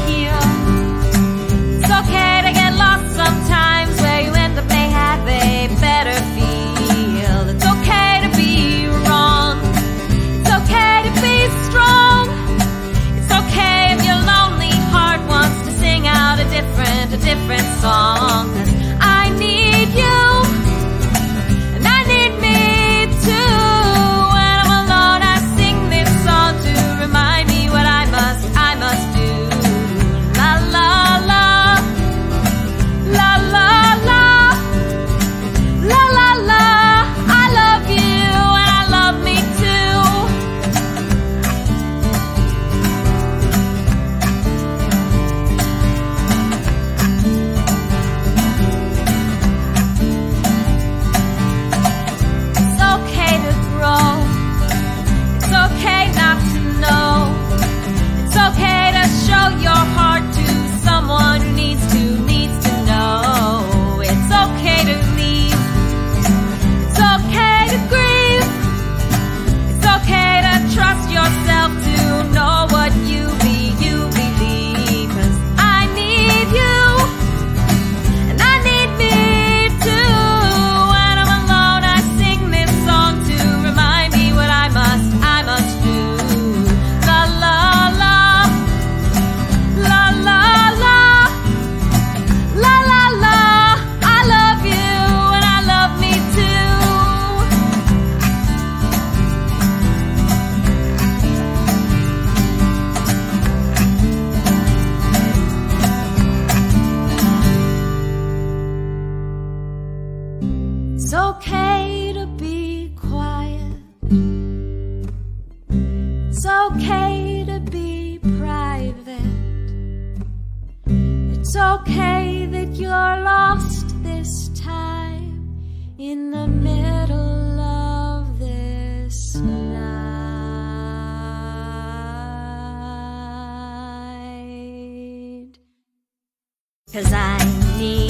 here. It's okay to get lost sometimes, where you end up may have a better feel. It's okay to be wrong. It's okay to be strong. It's okay if your lonely heart wants to sing out a different song. 'Cause I need you, and I need me too. When I'm alone, I sing this song to remind me what I must do. La la la, la la la, la la la. I love you, and I love me too. It's okay to grow. It's okay not to know. It's okay to show your heart to someone who needs to know. It's okay to leave. It's okay to grieve. It's okay to trust yourself to know what you believe. 'Cause I need you, and I need me too. When I'm alone, I sing this song to remind me what I must do. La la la, la la la, la la la. I love you, and I love me too. It's okay to be quiet. It's okay to be private. It's okay that you're lost this time in the middle of this night. 'Cause I need